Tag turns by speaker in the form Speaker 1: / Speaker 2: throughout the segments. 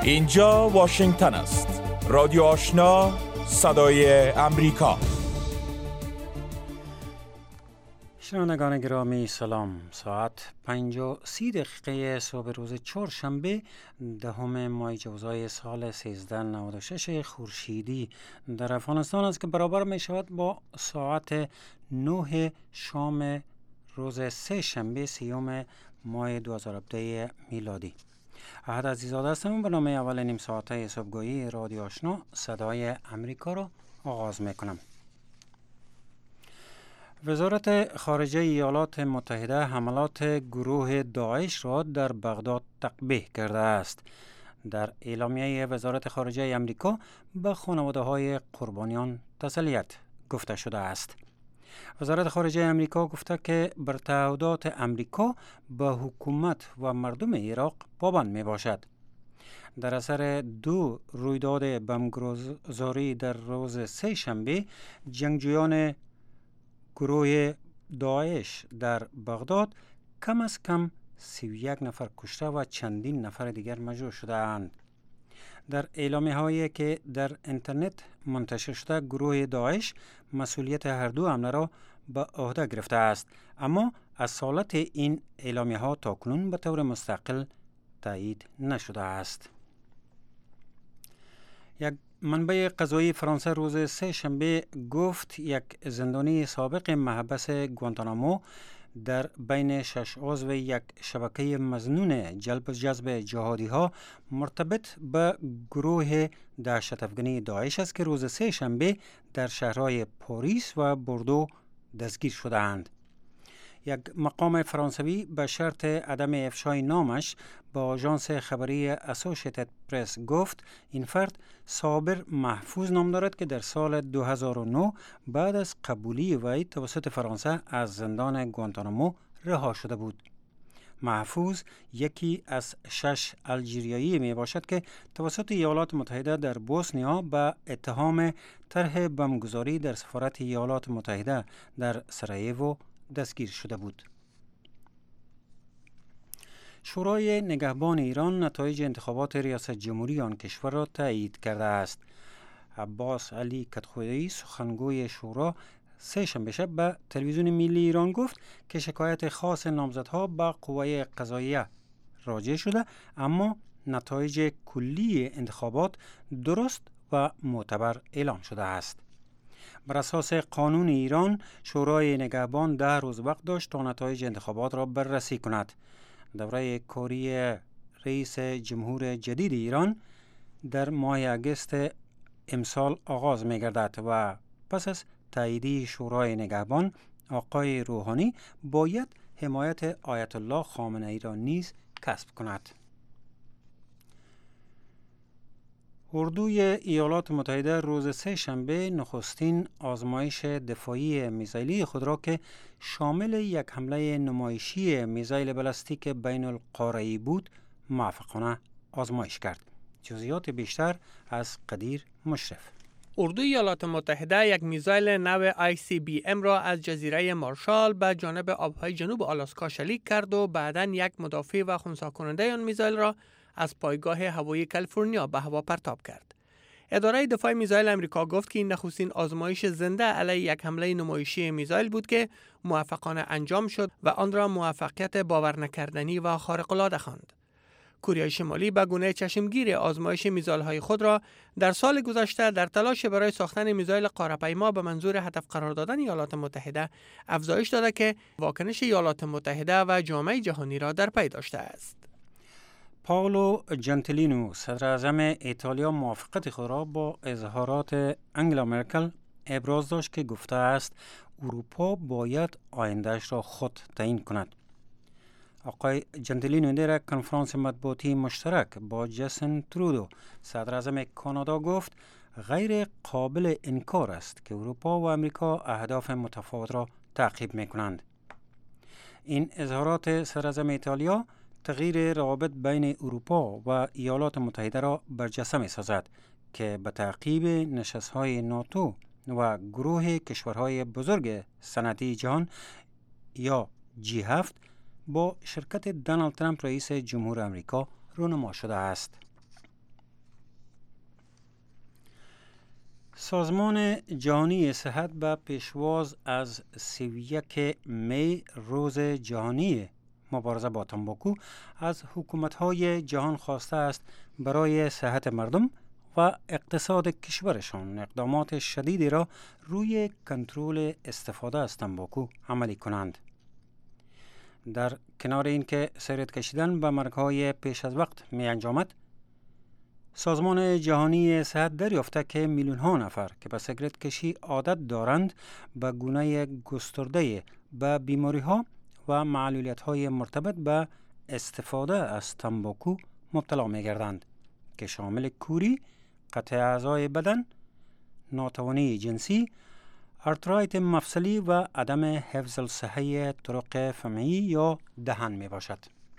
Speaker 1: اینجا واشنگتن است. رادیو آشنا، صدای امریکا.
Speaker 2: شنوندگان گرامی سلام. ساعت 5:30 صبح روز چهارشنبه دهم ماه جوزای سال 1396 خورشیدی در افغانستان است که برابر می شود با ساعت 9 شام روز سه شنبه سیوم ماه 2017 میلادی. احد عزیزاده هستم. به نام اول نیم ساعته صبحگاهی رادیو آشنا صدای امریکا را آغاز می کنم. وزارت خارجه ایالات متحده حملات گروه داعش را در بغداد تقبیح کرده است. در اعلامیه وزارت خارجه امریکا به خانواده‌های قربانیان تسلیت گفته شده است. وزارت خارجه امریکا گفته که بر تعهدات امریکا به حکومت و مردم عراق پابند می باشد. در اثر دو رویداد بمبگذاری در روز سه شنبه، جنگجویان گروه داعش در بغداد کم از کم 31 نفر کشته و چندین نفر دیگر مجروح شده‌اند. در اعلامیه هایی که در اینترنت منتشر شده، گروه داعش مسئولیت هر دو حمله را به عهده گرفته است، اما اصالت این اعلامیه ها تاکنون به طور مستقل تایید نشده است. یک منبع قضایی فرانسه روز سه شنبه گفت یک زندانی سابق محبس گوانتانامو در بین 6 عضو یک شبکه مظنون جذب جهادی ها مرتبط به گروه دهشت افغانی داعش است که روز سه شنبه در شهرهای پاریس و بوردو دستگیر شده‌اند. یک مقام فرانسوی به شرط عدم افشای نامش با آژانس خبری اسوشیتد پرس گفت این فرد صابر محفوظ نام دارد که در سال 2009 بعد از قبولی وی توسط فرانسه از زندان گوانتانامو رها شده بود. محفوظ یکی از 6 الژیریایی می باشد که توسط ایالات متحده در بوسنیا به اتهام طرح بمبگذاری در سفارت ایالات متحده در سرایوو دستگیر شده بود. شورای نگهبان ایران نتایج انتخابات ریاست جمهوری آن کشور را تایید کرده است. عباس علی کدخدایی سخنگوی شورا سه شنبه شب به تلویزیون ملی ایران گفت که شکایت خاص نامزدها به قوه قضاییه راجع شده، اما نتایج کلی انتخابات درست و معتبر اعلام شده است. بر اساس قانون ایران شورای نگهبان 10 روز وقت داشت تا نتایج انتخابات را بررسی کند. دوره کاری رئیس جمهور جدید ایران در ماه اگست امسال آغاز می گردد و پس از تایید شورای نگهبان آقای روحانی باید حمایت آیت الله خامنه ای را نیز کسب کند. اردوی ایالات متحده روز سه شنبه نخستین آزمایش دفاعی میزایلی خود را که شامل یک حمله نمایشی میزایل بالستیک بین القاره‌ای بود موفقانه آزمایش کرد. جزئیات بیشتر از قدیر مشرف.
Speaker 3: اردوی ایالات متحده یک میزایل نو ICBM را از جزیره مارشال به جانب آبهای جنوب آلاسکا شلیک کرد و بعداً یک مدافع و خنثی کننده آن میزایل را از پایگاه هوایی کالیفرنیا به هوا پرتاب کرد. اداره دفاع میزایل امریکا گفت که این نخستین آزمایش زنده علیه یک حمله نمایشی میزایل بود که موفقانه انجام شد و آن را موفقیت باور نکردنی و خارق‌العاده خواند. کره شمالی به گونه چشمگیر آزمایش میزایل‌های خود را در سال گذشته در تلاش برای ساختن میزایل قاره‌پیما به منظور هدف قرار دادن ایالات متحده افزایش داده که واکنش ایالات متحده و جامعه جهانی را در پی داشته است.
Speaker 2: پائولو جنتیلینو صدر اعظم ایتالیا موافقت خود را با اظهارات انگلا مرکل ابراز داشت که گفته است اروپا باید آیندهش را خود تعیین کند. آقای جنتیلینو در کنفرانس مطبوعاتی مشترک با جاستین ترودو صدر اعظم کانادا گفت غیر قابل انکار است که اروپا و امریکا اهداف متفاوت را تعقیب می کنند. این اظهارات صدر اعظم ایتالیا تغییر روابط بین اروپا و ایالات متحده را برجسته می سازد که به تعقیب نشست‌های ناتو و گروه کشورهای بزرگ صنعتی جهان یا G7 با شرکت دونالد ترامپ رئیس جمهور آمریکا رونما شده است. سازمان جهانی صحت به پیشواز از 31 می روز جهانی مبارزه با تنباکو از حکومت‌های جهان خواسته است برای صحت مردم و اقتصاد کشورشان اقدامات شدیدی را روی کنترل استفاده از تنباکو عملی کنند. در کنار اینکه سیگارت کشیدن به مرگ‌های پیش از وقت می انجامد، سازمان جهانی صحت دریافته که میلیون‌ها نفر که به سیگارت کشی عادت دارند به گونه گسترده به بیماری‌ها و معلولیت‌های مرتبط به استفاده از تنباکو مبتلا می‌گردند که شامل کوری، قطع اعضای بدن، ناتوانی جنسی، ارترایت مفصلی و عدم حفظ الصحه طرق فمعی یا دهن می باشد.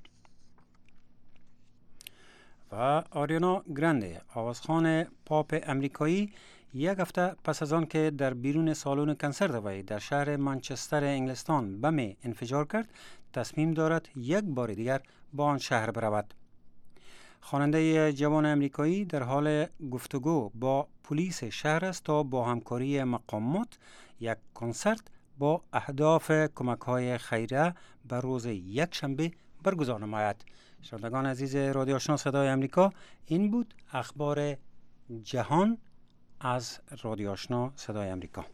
Speaker 2: و آریانا گرانده، آوازخوان پاپ امریکایی، یک هفته پس از آن که در بیرون سالن کنسرت وی در شهر منچستر انگلستان بم انفجار کرد، تصمیم دارد یک بار دیگر با آن شهر برود. خواننده جوان امریکایی در حال گفتگو با پلیس شهر است تا با همکاری مقامات یک کنسرت با اهداف کمک‌های خیریه بر روز یک شنبه برگزار نماید. شنوندگان عزیز رادیو آشنا صدای امریکا، این بود اخبار جهان از رادیو آشنا صدای امریکا.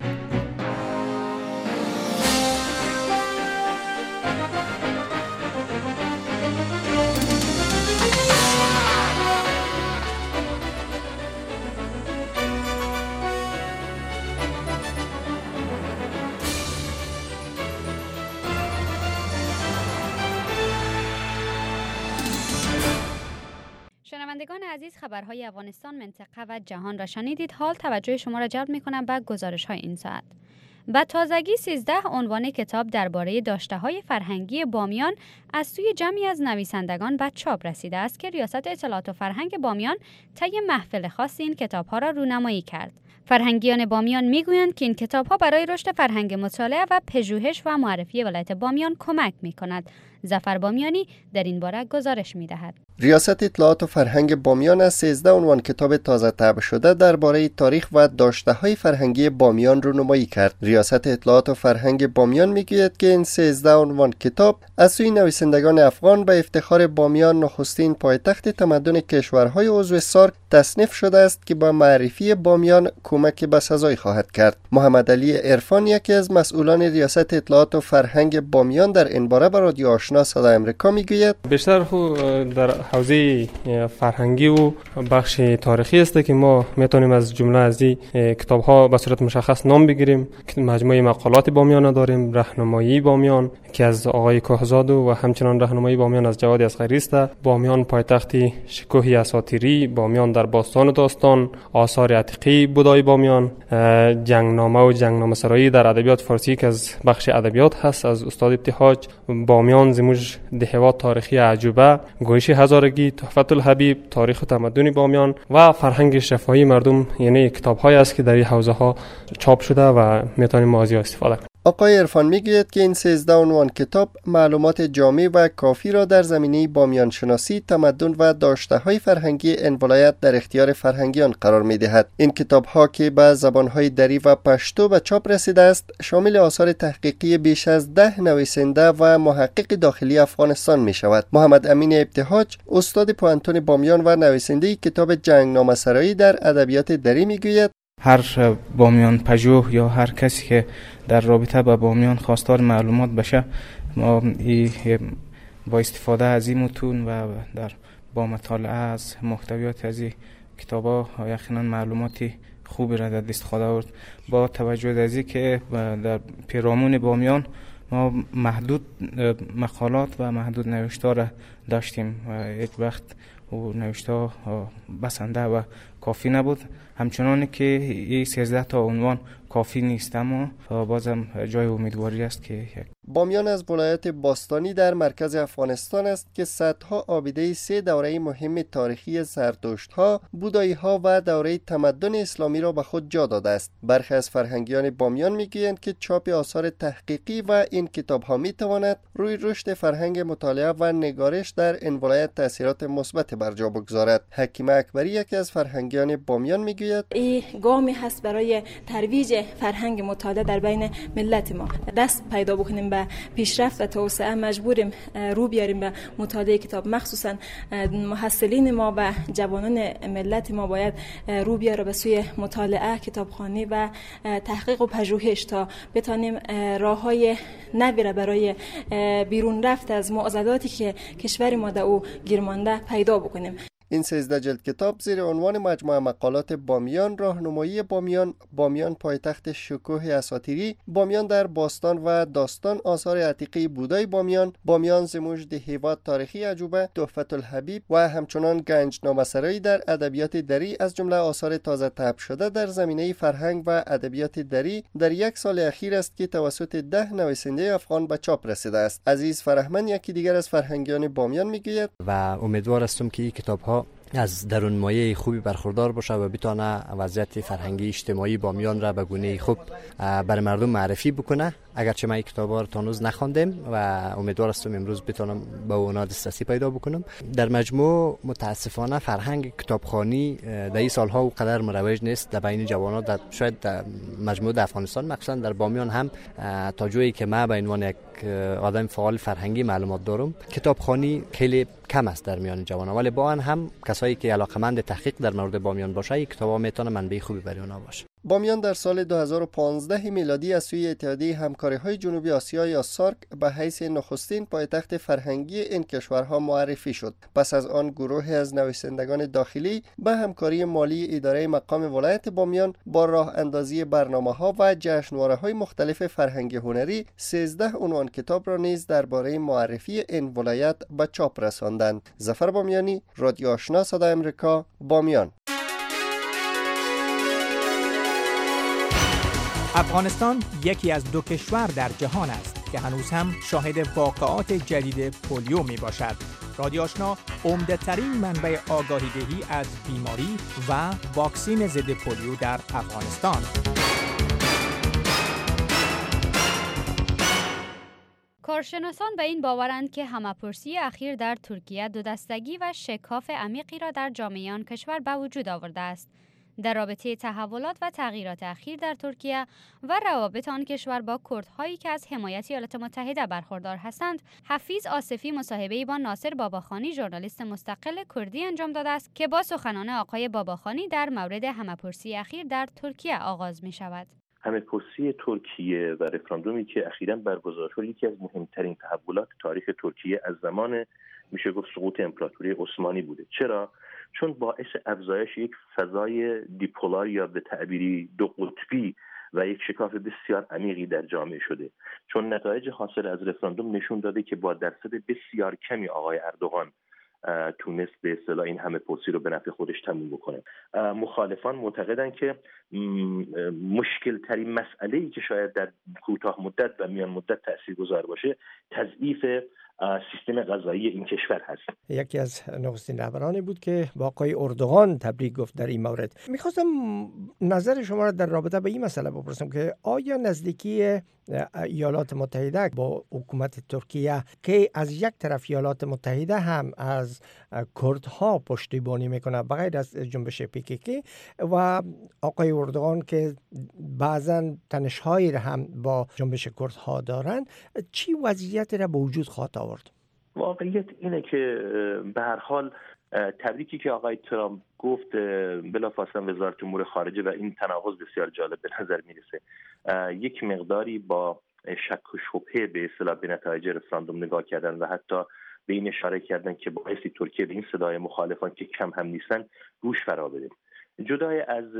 Speaker 4: شنوندگان عزیز، خبرهای افغانستان، منطقه و جهان را شنیدید. حال توجه شما را جلب می‌کنم به گزارش‌های این ساعت. به تازگی 13 عنوان کتاب درباره داشته‌های فرهنگی بامیان از سوی جمعی از نویسندگان به چاپ رسیده است که ریاست اطلاعات و فرهنگ بامیان طی محفل خاص این کتاب‌ها را رونمایی کرد. فرهنگیان بامیان می‌گویند که این کتاب‌ها برای رشد فرهنگ مطالعه و پژوهش و معرفی ولایت بامیان کمک می‌کند. ظفر بامیانی در این باره گزارش می‌دهد.
Speaker 5: ریاست اطلاعات و فرهنگ بامیان از 13 عنوان کتاب تازه طبع شده درباره تاریخ و داشته‌های فرهنگی بامیان رونمایی کرد. ریاست اطلاعات و فرهنگ بامیان میگوید که این 13 عنوان کتاب از سوی نویسندگان افغان به افتخار بامیان، نخستین پایتخت تمدن کشورهای عضو سارک، تصنیف شده است که با معرفی بامیان کمک بسزایی خواهد کرد. محمد علی عرفان، یکی از مسئولان ریاست اطلاعات و فرهنگ بامیان، در این باره به رادیو آشنا صدای امریکا میگوید
Speaker 6: بیشتر در حوزه فرهنگی و بخش تاریخی است که ما میتونیم از جمله از این کتاب ها به صورت مشخص نام بگیریم. مجموعه مقالات بامیان داریم، راهنمایی بامیان که از آقای کهزاد و همچنان راهنمایی بامیان از جواد اصغری است، بامیان پایتخت شکوه اساطیری، بامیان در باستان و داستان، آثار عتیقی بودای بامیان، جنگنامه و جنگنامه سرایی در ادبیات فارسی که از بخش ادبیات هست از استاد ابتهاج، بامیان زموج دهوات تاریخی عجوبه، گویش هزارگی، تحفت الحبیب، تاریخ و تمدن بامیان و فرهنگ شفاهی مردم، یعنی کتاب‌هایی است که در این حوزه ها چاپ شده و میتونیم ما از آن استفاده کنیم.
Speaker 5: آقای عرفان میگوید که این 13 عنوان کتاب معلومات جامع و کافی را در زمینه بامیان شناسی، تمدن و داشته‌های فرهنگی این ولایت در اختیار فرهنگیان قرار می‌دهد. این کتاب‌ها که به زبان‌های دری و پشتو به چاپ رسیده است، شامل آثار تحقیقی بیش از 10 نویسنده و محقق داخلی افغانستان می‌شود. محمد امین ابتهاج، استاد پوهنتون بامیان و نویسنده کتاب جنگنامه سرایی در ادبیات دری می‌گوید
Speaker 7: هر بامیان پژوه یا هر کسی که در رابطه با بامیان خواستار معلومات بشه، ما با استفاده از این متون و با مطالعه از محتویات از این کتابا یقینا معلوماتی خوبی را در دست خواهد آورد. با توجه به اینکه که در پیرامون بامیان ما محدود مقالات و محدود نوشته را داشتیم و هیچ وقت و نوشته بسنده و کافی نبود، همچنان که این 13 تا عنوان کافی نیست، اما بازم جای امیدواری است که
Speaker 5: بامیان از ولایت باستانی در مرکز افغانستان است که صدها آبیده 3 دوره مهم تاریخی زرتشت‌ها، بودایی‌ها و دوره تمدن اسلامی را به خود جا داده است. برخی از فرهنگیان بامیان میگویند که چاپ آثار تحقیقی و این کتاب‌ها میتواند روی رشد فرهنگ مطالعه و نگارش در این ولایت تأثیرات مثبت بر جا بگذارد. حکیمه اکبری یکی از فرهنگیان بامیان میگوید
Speaker 8: این گامی هست برای ترویج فرهنگ مطالعه در بین ملت ما. دست پیدا بکنیم به پیشرفت و توسعه، مجبوریم رو بیاریم به مطالعه کتاب. مخصوصا محصلین ما و جوانان ملت ما باید رو بیاره به سوی مطالعه، کتابخوانی و تحقیق و پژوهش تا بتانیم راههای نوی را برای بیرون رفت از معضلاتی که کشور ما در او گیر مانده پیدا بکنیم.
Speaker 5: این 13 جلد کتاب زیر عنوان مجموعه مقالات بامیان، راهنمایی بامیان، بامیان پایتخت شکوه اساطیری، بامیان در باستان و داستان، آثار عتیقه بودای بامیان، بامیان زموج ده هیواد تاریخی عجوبه، تحفت الحبیب و همچنان گنجنامه سرایی در ادبیات دری از جمله آثار تازه طبع شده در زمینه فرهنگ و ادبیات دری در یک سال اخیر است که توسط 10 نویسنده افغان به چاپ رسیده است. عزیز فرهمند یکی دیگر از فرهنگیان بامیان میگوید و
Speaker 9: امیدوار هستم که این کتاب‌ها از درون مایه خوبی برخوردار باشه و بتونه وضعیت فرهنگی اجتماعی بامیان را به گونه خوب بر مردم معرفی بکنه. اگرچه من این کتابا رو هنوز نخواندم و امیدوار هستم امروز بتونم به اونا دسترسی پیدا بکنم. در مجموع متاسفانه فرهنگ کتابخوانی در این سالها اونقدر مروج نیست در بین جوانان، شاید در مجموع افغانستان مخصوصا در بامیان هم تا جایی که من به عنوان یک آدم فعال فرهنگی معلومات دارم کتابخوانی خیلی کم است در میان جوانان، ولی با آن هم کسایی که علاقمند تحقیق در مورد بامیان باشه این کتابا میتونه منبع خوبی برای اونا باشه.
Speaker 5: بامیان در سال 2015 میلادی از سوی اتحادیه همکاری‌های جنوبی آسیا یا سارک به حیث نخستین پایتخت فرهنگی این کشورها معرفی شد. پس از آن گروهی از نویسندگان داخلی به همکاری مالی اداره مقام ولایت بامیان با راه اندازی برنامه‌ها و جشنواره‌های مختلف فرهنگی هنری 13 عنوان کتاب را نیز درباره معرفی این ولایت به چاپ رساندند. ظفر بامیانی، رادیو آشنا صدای آمریکا، بامیان.
Speaker 10: افغانستان یکی از 2 کشور در جهان است که هنوز هم شاهد واقعات جدید پولیو می باشد. رادیو آشنا عمده ترین منبع آگاهی دهی از بیماری و واکسین ضد پولیو در افغانستان.
Speaker 4: کارشناسان به این باورند که همه‌پرسی اخیر در ترکیه 2 دستگی و شکاف عمیقی را در جامعه آن کشور به وجود آورده است. در رابطه تحولات و تغییرات اخیر در ترکیه و روابط آن کشور با کردهایی که از حمایت ایالات متحده برخوردار هستند، حفیظ آصفی مصاحبه‌ای با ناصر باباخانی ژورنالیست مستقل کردی انجام داده است که با سخنان آقای باباخانی در مورد همه‌پرسی اخیر در ترکیه آغاز می شود.
Speaker 11: همه‌پرسی ترکیه و رفراندومی که اخیراً برگزار شد یکی از مهمترین تحولات تاریخ ترکیه از زمان میشه گفت سقوط امپراتوری عثمانی بوده. چرا؟ چون باعث افزایش یک فضای دیپولار یا به تعبیری 2 قطبی و یک شکاف بسیار عمیقی در جامعه شده. چون نتایج حاصل از رفراندوم نشون داده که با درصد بسیار کمی آقای اردوغان تونست به اصطلاح این همه‌پرسی رو به نفع خودش تموم بکنه. مخالفان معتقدن که مشکل ترین مسئله‌ای که شاید در کوتاه مدت و میان مدت تاثیرگذار باشه تضعیف سیستم قضایی این کشور هست.
Speaker 12: یکی از نخستین رهبرانی بود که با آقای اردوغان تبریک گفت در این مورد. میخواستم نظر شما را در رابطه با این مسئله بپرسم که آیا نزدیکی ایالات متحده با حکومت ترکیه که از یک طرف ایالات متحده هم از کردها پشتیبانی میکنه بغیر از جنبش PKK و آقای اردوغان که بعضا تنش‌هایی را هم با جنبش کردها دارند، چی وضعیت را به وجود خواهد آورد؟
Speaker 11: واقعیت اینه که به هر حال تبریکی که آقای ترامپ گفت بلافاصله وزارت امور خارجه و این تناقض بسیار جالب به نظر میرسه. یک مقداری با شک و شبهه به اصطلاح به نتایج رفراندوم نگاه کردن و حتی به این اشاره کردن که باعث ترکیه به این صدای مخالفان که کم هم نیستن روش فرا بده. جدای از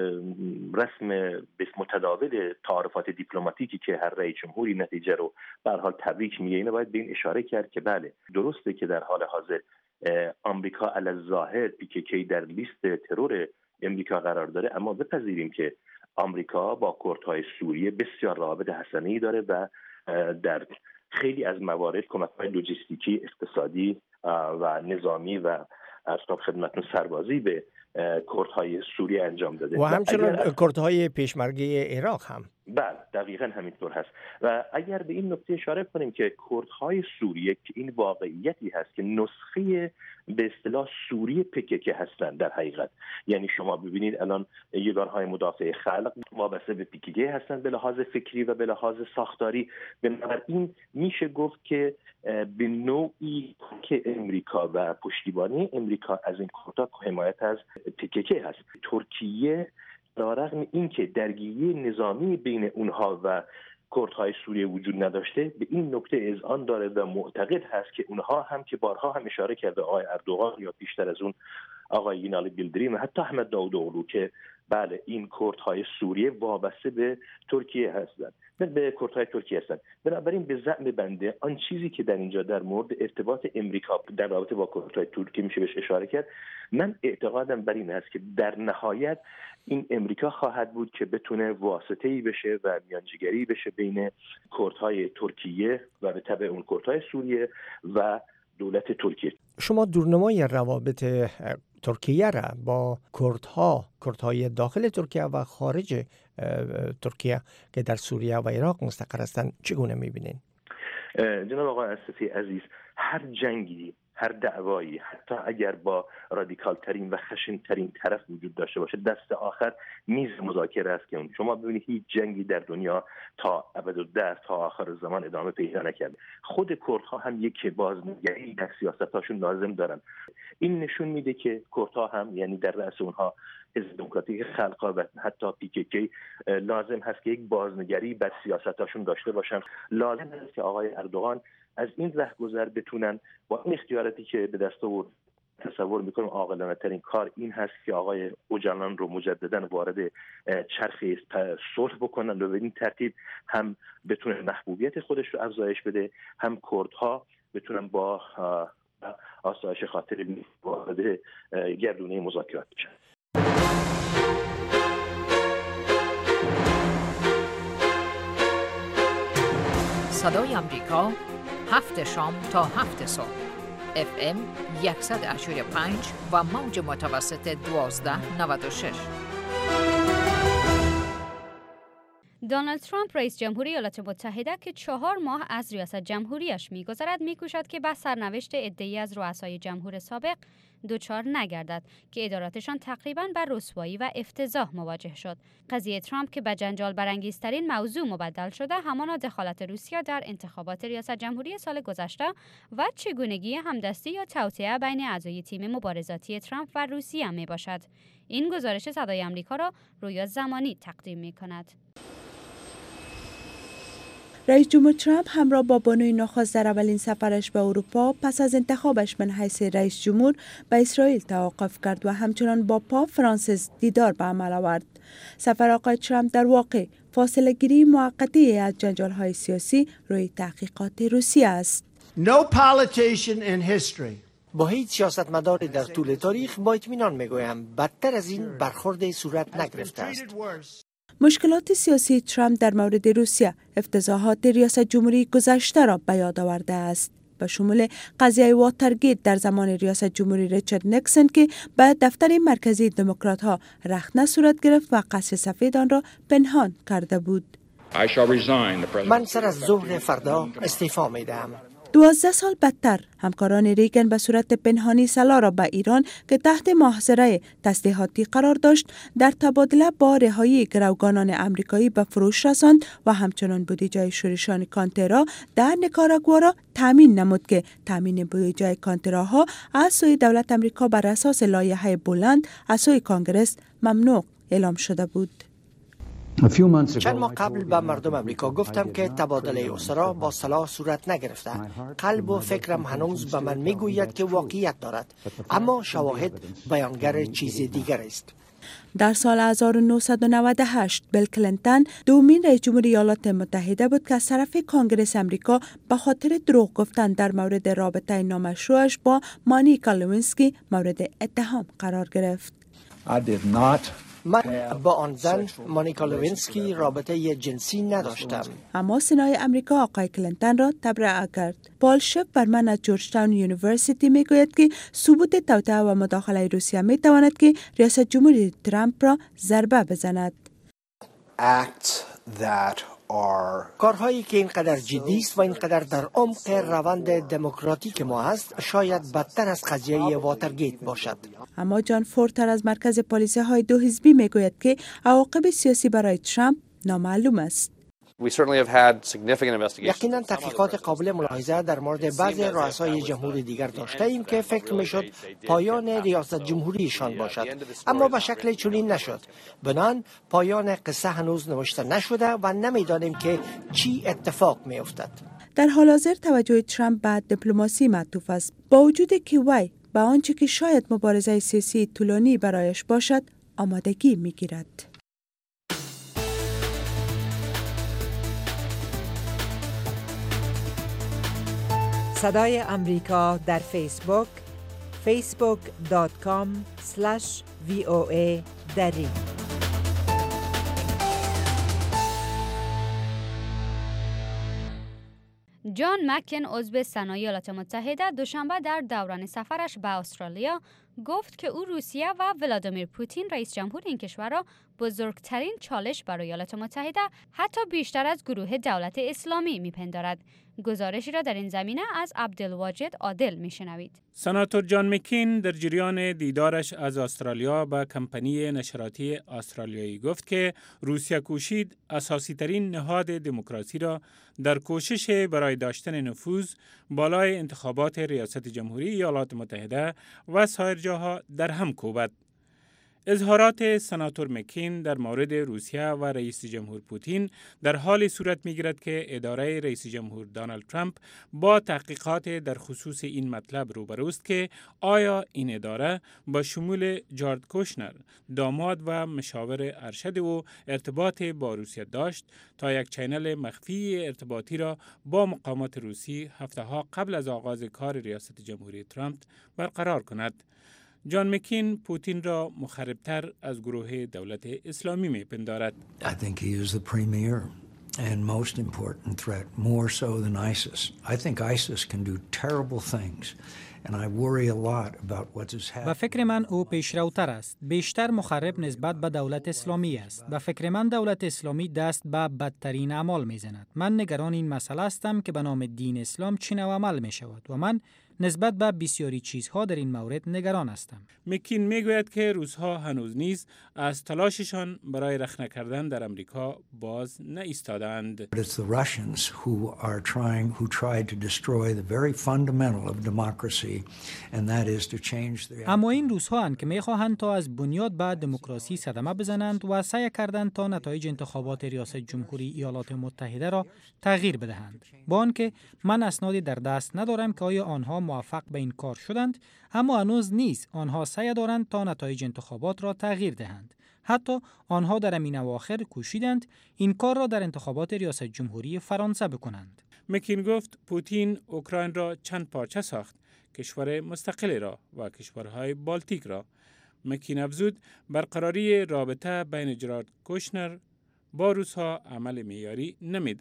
Speaker 11: رسم متداول تعارفات دیپلماتیکی که هر رئیس جمهوری نتیجه رو به هر حال تبریک میگه، اینو باید به این اشاره کرد که بله درسته که در حال حاضر آمریکا علی الظاهر PKK در لیست ترور امریکا قرار داره، اما بپذیریم که آمریکا با کردهای سوریه بسیار روابط حسنه‌ای داره و در خیلی از موارد کمک‌های لوجستیکی، اقتصادی و نظامی و اصلا خدمتتون سربازی به کردهای سوریه انجام داده
Speaker 12: و همچنین کردهای پیشمرگه عراق هم.
Speaker 11: بله دقیقاً همینطور هست. و اگر به این نکته اشاره کنیم که کردهای سوریه که این واقعیتی هست که نسخه به اصطلاح سوری PKK هستند در حقیقت. یعنی شما ببینید الان یگانهای مدافع خلق وابسته به PKK هستند به لحاظ فکری و به لحاظ ساختاری. بنابراین میشه گفت که به نوعی که امریکا و پشتیبانی امریکا از این کردها حمایت از PKK هست. ترکیه علیرغم اینکه درگیری نظامی بین اونها و کردهای سوریه وجود نداشته، به این نکته اذعان داره و معتقد هست که اونها هم که بارها هم اشاره کرده آقای اردوغان یا بیشتر از اون آقای بینالی بیلدریم و حتی احمد داوودوغلو که بله این کردهای سوریه وابسته به ترکیه هستند، به کردهای ترکیه هستند. بنابراین به زعم بنده آن چیزی که در اینجا در مورد ارتباط امریکا در رابطه با کردهای ترکیه میشه بهش اشاره کرد، من اعتقادم بر این است که در نهایت این امریکا خواهد بود که بتونه واسطه‌ای بشه و میانجیگری بشه بین کردهای ترکیه و به تبع اون کردهای سوریه و دولت ترکیه.
Speaker 12: شما دورنمای روابط ترکیه را با کردهای داخل ترکیه و خارج ترکیه که در سوریه و عراق مستقر هستند چگونه می‌بینید؟
Speaker 11: جناب آقای اسفی عزیز، هر جنگی، هر دعوایی، حتی اگر با رادیکال ترین و خشن ترین طرف وجود داشته باشه، دست آخر میز مذاکره است که شما ببینید هیچ جنگی در دنیا تا ابدالدهر تا آخر زمان ادامه پیدا نکرده. خود کردها هم یک بازنگری در سیاستاشون لازم دارن. این نشون میده که کردها هم یعنی در رأس اونها حزب دموکراتیک خلق و حتی PKK لازم هست که یک بازنگری بر سیاستاشون داشته باشن. لازم است که آقای اردوغان از این رهگذر بتونن با این اختیاراتی که به دست آورد، تصور میکنم عاقلانه ترین کار این هست که آقای اوجلان رو مجددا وارد چرخ صلح بکنن و به این ترتیب هم بتونه محبوبیت خودش رو افزایش بده، هم کردها بتونن با آسایش خاطر وارد گردونه مذاکرات بشن.
Speaker 13: صدای آمریکا 7 شام تا 7 صبح FM 100.5 و موج متوسط 1296.
Speaker 4: دونالد ترامپ رئیس جمهوری ایالات متحده که 4 ماه از ریاست جمهوریش می‌گذرد می‌کوشد که به سرنوشت عده‌ای از رؤسای جمهور سابق دچار نگردد که اداراتشان تقریباً بر رسوایی و افتضاح مواجه شد. قضیه ترامپ که به جنجال برانگیزترین موضوع مبدل شده همان دخالت روسیه در انتخابات ریاست جمهوری سال گذشته و چگونگی همدستی یا توطئه بین اعضای تیم مبارزاتی ترامپ و روسیه میباشد. این گزارش صدای آمریکا را رویا زمانی تقدیم می‌کند.
Speaker 14: رئیس جمهور ترامپ همراه با بانوی نخست در اولین سفرش به اروپا پس از انتخابش من حیث رئیس جمهور به اسرائیل توقف کرد و همچنان با پاپ فرانسیس دیدار به عمل آورد. سفر آقای ترامپ در واقع فاصله گیری موقتی از جنجال‌های سیاسی روی تحقیقات روسیه است.
Speaker 15: No politician in history.
Speaker 12: با هیچ سیاستمداری در طول تاریخ با اطمینان میگویم بدتر از این برخورد صورت نگرفته است.
Speaker 14: مشکلات سیاسی ترامپ در مورد روسیه افتضاحات ریاست جمهوری گذشته را به یاد آورده است، به شمول قضیه واترگیت در زمان ریاست جمهوری ریچارد نیکسون که به دفتر مرکزی دموکرات‌ها رخنه صورت گرفت و قصر سفید آن را پنهان کرده بود.
Speaker 12: من سر از ظهر فردا استعفا میدم.
Speaker 14: 12 سال بعدتر همکاران ریگن به صورت پنهانی سلاح را به ایران که تحت محاصره تسلیحاتی قرار داشت در تبادله با رهایی گروگانان امریکایی به فروش رساند و همچنان بودجه شورشان کانترا در نیکاراگوا را تامین نمود که تامین بودجه کانتراها از سوی دولت امریکا بر اساس لایحه بلند از سوی کانگرس ممنوع اعلام شده بود.
Speaker 12: چند ماه قبل به مردم امریکا گفتم که تبادله اسرا با سلاح صورت نگرفته. قلب و فکرم هنوز به من میگوید که واقعیت دارد، اما شواهد بیانگر چیز دیگر است.
Speaker 14: در سال 1998 بیل کلینتون دومین رئیس جمهور ایالات متحده بود که از طرف کانگرس امریکا به خاطر دروغ گفتن در مورد رابطه نامشروعش با مانیکا لوینسکی مورد اتهام قرار گرفت.
Speaker 12: من با آن زن مانیکا لوینسکی رابطه جنسی نداشتم.
Speaker 14: اما سنای امریکا آقای کلینتون را تبرئه کرد. پال شفبرمن از جورج تاون یونیورسیتی میگوید که ثبوت توطئه و مداخله روسیه میتواند که ریاست جمهوری ترامپ را ضربه بزند.
Speaker 16: Acts that
Speaker 12: کارهایی که اینقدر جدی است و اینقدر در عمق روند دموکراتیک ما است شاید بدتر از قضیه واترگیت باشد.
Speaker 14: اما جان فورتر از مرکز پالیسی های دو حزبی میگوید که عواقب سیاسی برای ترامپ نامعلوم است.
Speaker 12: یقینا تحقیقات قابل ملاحظه در مورد بعضی رؤسای جمهور دیگر داشته ایم که فکر میشد پایان ریاست جمهوریشان باشد، اما به شکل چنین نشد. بنان پایان قصه هنوز نوشته نشده و نمیدانیم که چی اتفاق میافتد.
Speaker 14: در حال حاضر توجه ترامپ به دیپلماسی معطوف است، با وجودی که وی به آنچه که شاید مبارزه سیاسی طولانی برایش باشد آمادگی میگیرد.
Speaker 13: صدای امریکا در فیسبوک facebook.com/VOA دری.
Speaker 4: جان مکن عضو سنا ایالات متحده دوشنبه در دوران سفرش به استرالیا گفت که او روسیه و ولادیمیر پوتین رئیس جمهور این کشور را بزرگترین چالش برای ایالات متحده حتی بیشتر از گروه دولت اسلامی میپندارد. گزارشی را در این زمینه از عبدالواجد عادل میشنوید.
Speaker 16: سناتور جان مکین در جریان دیدارش از استرالیا به کمپانی نشراتی استرالیایی گفت که روسیه کوشید اساسی ترین نهاد دموکراسی را در کوشش برای داشتن نفوذ بالای انتخابات ریاست جمهوری ایالات متحده و سایر جاها در هم کوبد. اظهارات سناتور مکین در مورد روسیه و رئیس جمهور پوتین در حال صورت می‌گیرد که اداره رئیس جمهور دونالد ترامپ با تحقیقات در خصوص این مطلب روبروست که آیا این اداره با شمول جارد کوشنر داماد و مشاور ارشد او ارتباط با روسیه داشت تا یک چینل مخفی ارتباطی را با مقامات روسی هفته‌ها قبل از آغاز کار ریاست جمهوری ترامپ برقرار کند. جان مکین پوتین را مخربتر از گروه دولت اسلامی میپندارد.
Speaker 17: I think he is the premier and most important threat, more so than ISIS. I think ISIS can do terrible things and I worry a lot about what is happening.
Speaker 10: به فکر من او پیشروتر است. بیشتر مخرب نسبت به دولت اسلامی است. به فکر من دولت اسلامی دست به بدترین اعمال میزند. من نگران این مسئله هستم که به نام دین اسلام چه نوع عمل می شود و من نسبت به بسیاری چیزها در این مورد نگران هستم.
Speaker 16: مکین میگوید که روس‌ها هنوز نیز از تلاششان برای رخنه کردن در امریکا باز نایستادند.
Speaker 17: But it's the Russians who tried to destroy the very fundamental of democracy and that is to change the.
Speaker 10: اما این روس‌ها هستند که می‌خواهند تا از بنیاد به دموکراسی صدمه بزنند و سعی کردند تا نتایج انتخابات ریاست جمهوری ایالات متحده را تغییر بدهند. با آنکه من اسنادی در دست ندارم که آیا آنها موفق به این کار شدند، اما هنوز نیز آنها سعی دارند تا نتایج انتخابات را تغییر دهند. حتی آنها در این اواخر کوشیدند این کار را در انتخابات ریاست جمهوری فرانسه بکنند.
Speaker 16: مکین گفت پوتین اوکراین را چند پارچه ساخت، کشور مستقل را و کشورهای بالتیک را. مکین افزود برقراری رابطه بین جارد کوشنر با روس‌ها عمل معیاری نمید.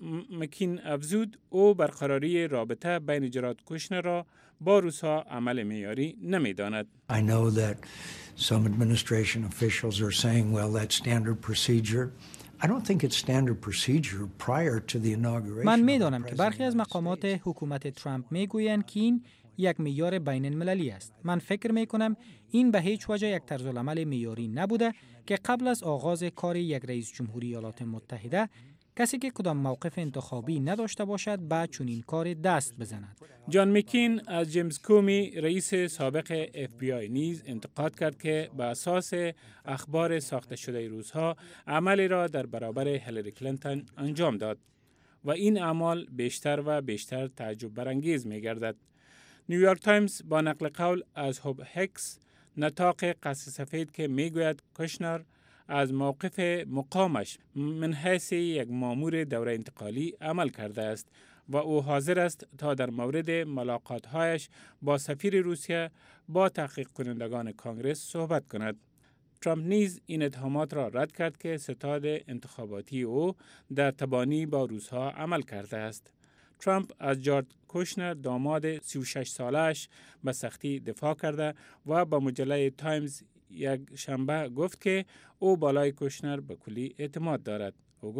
Speaker 16: مکین افزود او برقراری رابطه بین جارد کوشنر را با روس‌ها عمل معیاری نمی‌داند.
Speaker 17: I know that some administration officials are saying well that's standard procedure. I don't think it's standard procedure prior to the inauguration.
Speaker 10: من می‌دانم که برخی از مقامات حکومت ترامپ می‌گویند که این یک معیار بین المللی است. من فکر می‌کنم این به هیچ وجه یک طرز العمل معیاری نبوده که قبل از آغاز کار یک رئیس جمهوری ایالات متحده کسی که کدام موقف انتخابی نداشته باشد به چنین کار دست بزند.
Speaker 16: جان مکین از جیمز کومی رئیس سابق FBI نیز انتقاد کرد که به اساس اخبار ساخته شده روزها عملی را در برابر هیلاری کلینتون انجام داد و این اعمال بیشتر و بیشتر تعجب برانگیز می‌گردد. نیویورک تایمز با نقل قول از هوب هکس نطاق قصد سفید که میگوید کوشنر از موقف مقامش من حیث یک مامور دوره انتقالی عمل کرده است و او حاضر است تا در مورد ملاقات‌هایش با سفیر روسیه با تحقیق کنندگان کانگرس صحبت کند. ترامپ نیز این اتهامات را رد کرد که ستاد انتخاباتی او در تبانی با روس‌ها عمل کرده است. ترامپ از جارد کوشنر داماد 36 سالش به سختی دفاع کرده و با مجله تایمز یک شنبه گفت که او بالای کوشنر به کلی اعتماد دارد. او گفت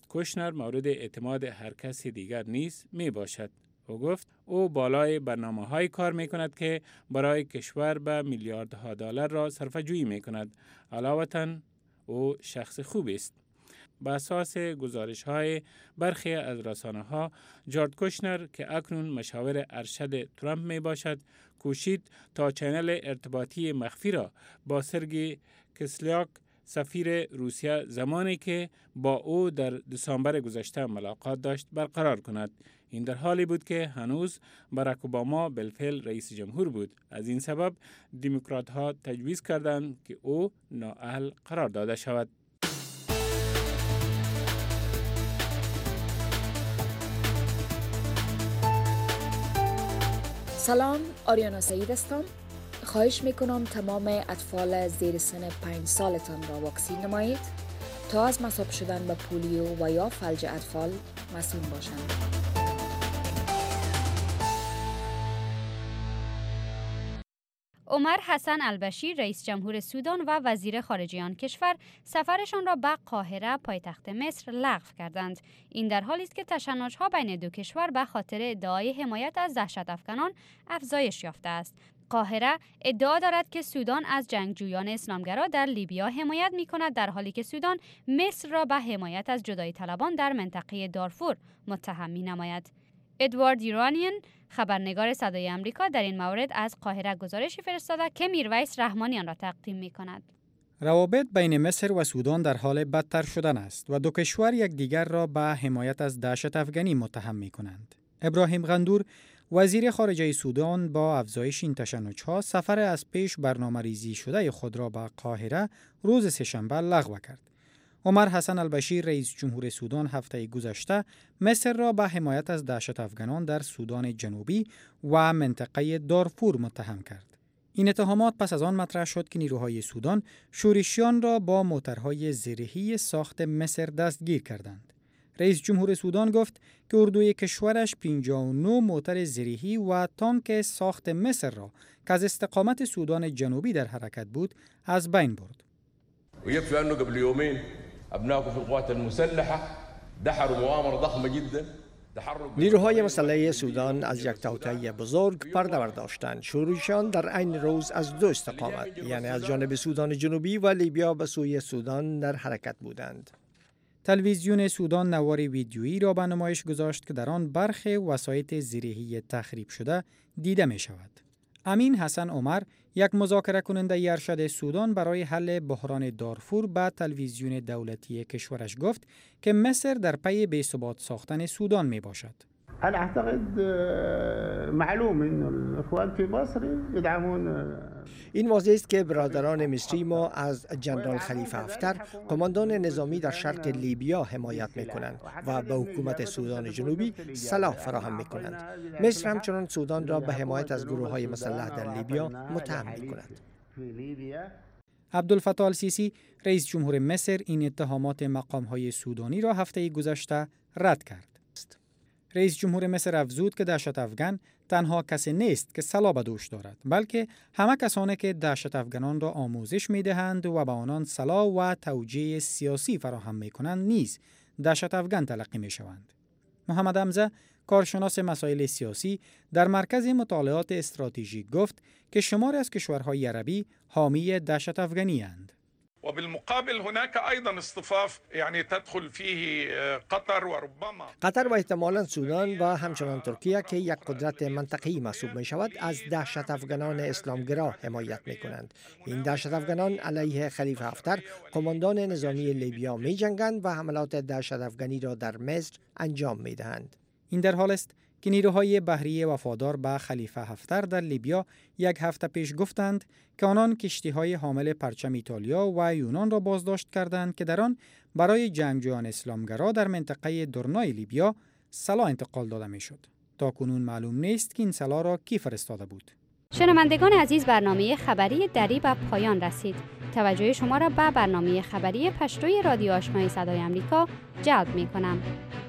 Speaker 16: کوشنر مورد اعتماد هر کس دیگر نیز می باشد. او گفت او بالای برنامه‌های کار می‌کند که برای کشور به میلیاردها دلار را صرفه‌جویی می‌کند. علاوه‌اً او شخص خوبی است. به اساس گزارش‌های برخی از رسانه‌ها، جارد کوشنر که اکنون مشاور ارشد ترامپ میباشد، کوشید تا چنل ارتباطی مخفی را با سرگئی کسلیاک سفیر روسیه زمانی که با او در دسامبر گذشته ملاقات داشت برقرار کند. این در حالی بود که هنوز باراک اوباما بالفعل رئیس جمهور بود. از این سبب دموکرات‌ها تجویز کردند که او نااهل قرار داده شود.
Speaker 18: سلام، آریانا سعید هستم. خواهش میکنم تمام اطفال زیر سن 5 سالتان را واکسین نمایید تا از مصاب شدن به پولیو و یا فلج اطفال مسئول باشند.
Speaker 4: عمر حسن البشیر رئیس جمهور سودان و وزیر خارجه آن کشور سفرشان را به قاهره پایتخت مصر لغو کردند. این در حالی است که تشنج‌ها بین دو کشور به خاطر ادعای حمایت از دهشت افکنان افزایش یافته است. قاهره ادعا دارد که سودان از جنگجویان اسلامگرا در لیبیا حمایت می‌کند، در حالی که سودان مصر را به حمایت از جدایی طلبان در منطقه دارفور متهم می‌نماید. ادوارد ایرانیان خبرنگار صدای آمریکا در این مورد از قاهره گزارشی فرستاده که میرویس رحمانی آن را تقدیم می‌کند.
Speaker 10: روابط بین مصر و سودان در حال بدتر شدن است و دو کشور یکدیگر را به حمایت از دهشت افغانی متهم می‌کنند. ابراهیم غندور وزیر خارجه سودان با افزایش این تشنج‌ها سفر از پیش برنامه‌ریزی شده خود را به قاهره روز سه‌شنبه لغو کرد. عمر حسن البشیر رئیس جمهور سودان هفته گذشته مصر را به حمایت از دهشت افغانان در سودان جنوبی و منطقه دارفور متهم کرد. این اتهامات پس از آن مطرح شد که نیروهای سودان شورشیان را با موترهای زرهی ساخت مصر دستگیر کردند. رئیس جمهور سودان گفت که اردوی کشورش 59 موتر زرهی و تانک ساخت مصر را که از استقامت سودان جنوبی در حرکت بود از بین برد.
Speaker 19: ويكفي أنه قبل يومين أبنائكم في القوات المسلحة دحروا مؤامرة ضخمة جدا.
Speaker 12: نیروهای مسلح سودان از یک توطئه بزرگ پرده برداشتند. شورشیان در عین روز از دو استقامت، یعنی از جانب سودان جنوبی و لیبیا به سوی سودان در حرکت بودند.
Speaker 10: تلویزیون سودان نوار ویدیویی را به نمایش گذاشت که در آن برخی وسایط زرهی تخریب شده دیده می شود. امین حسن عمر، یک مذاکره کننده ارشد سودان برای حل بحران دارفور، به تلویزیون دولتی کشورش گفت که مصر در پی بی‌ثبات ساختن سودان می باشد.
Speaker 20: أنا أعتقد معلوم إنه الإخوان في مصر يدعمون.
Speaker 12: این واضح است که برادران مصری ما از جنرال خلیفه حفتر، کماندان نظامی در شرق لیبیا حمایت می‌کنند و به حکومت سودان جنوبی سلاح فراهم می‌کنند. مصر همچنان سودان را به حمایت از گروه‌های مسلح در لیبیا متهم می‌کند.
Speaker 10: عبدالفتاح السیسی رئیس جمهور مصر این اتهامات مقام‌های سودانی را هفته گذشته رد کرد. رئیس جمهور مصر افزود که دهشت افغان تنها کسی نیست که سلاح به دوش دارد، بلکه همه کسانی که دهشت افغانان را آموزش می‌دهند و به آنان سلاح و توجیه سیاسی فراهم می‌کنند نیز دهشت افغان تلقی می‌شوند. محمد حمزه، کارشناس مسائل سیاسی در مرکز مطالعات استراتژیک، گفت که شماری از کشورهای عربی حامی دهشت افغانی اند.
Speaker 21: وبالمقابل هناك ايضا اصطفاف يعني تدخل فيه قطر وربما
Speaker 12: قطر و احتمالاً سودان و همچنان ترکیه که یک قدرت منطقه‌ای محسوب می شود از دهشت افغانان اسلامگرا حمایت می کنند. این دهشت افغانان علیه خلیفه حفتر، کماندان نظامی لیبیا می جنگند و حملات دهشت افغانی را در مصر انجام می دهند.
Speaker 10: این در حال است که نیروهای بحری وفادار به خلیفه حفتر در لیبیا یک هفته پیش گفتند که آنان کشتی‌های حامل پرچم ایتالیا و یونان را بازداشت کردند که در آن برای جنگجویان اسلامگرا در منطقه درنای لیبیا سلاح انتقال داده می‌شد. تا کنون معلوم نیست که این سلاح را کی فرستاده بود.
Speaker 4: شنوندگان عزیز، برنامه خبری دری به پایان رسید. توجه شما را به برنامه خبری پشتوی رادیو آشنای صدای آمریکا جلب می‌کنم.